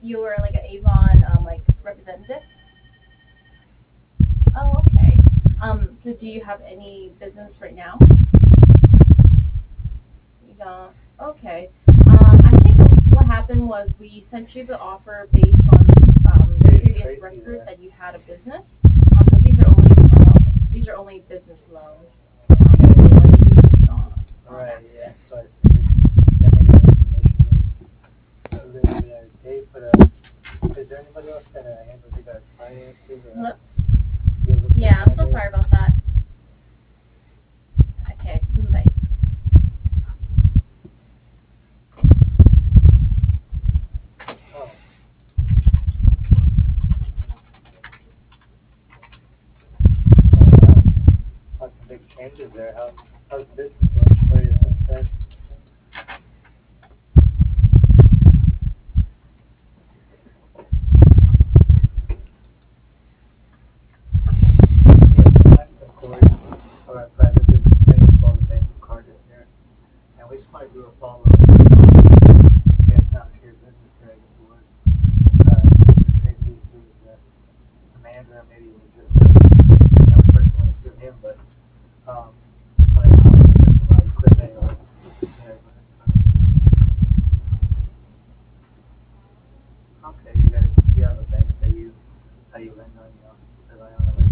you were like an Avon like representative? Oh, okay. So do you have any business right now? You don't. Okay. I think what happened was we sent you the offer based on the Hey, it's previous Tracy record there. that you had a business. But these are only business loans. Like business Right, yeah. access. So I figured that maybe the information was a little bit out of date. But is there anybody else that handles you guys' finances? Hello? You able to Yeah, I'm so handle? sorry about that. Okay, bye. Oh, oh wow. Lots of big changes there. How's business going for you since then? Yeah, so I'm employed for a private business bank called the Bank of Cardiff here. And we just want to do a follow-up. Get down to your business there, if you would. Mr. Tracy, who is the manager, maybe it was just personally through him, but um, like just about equipment or okay, you have a bank that you lend on, rely on.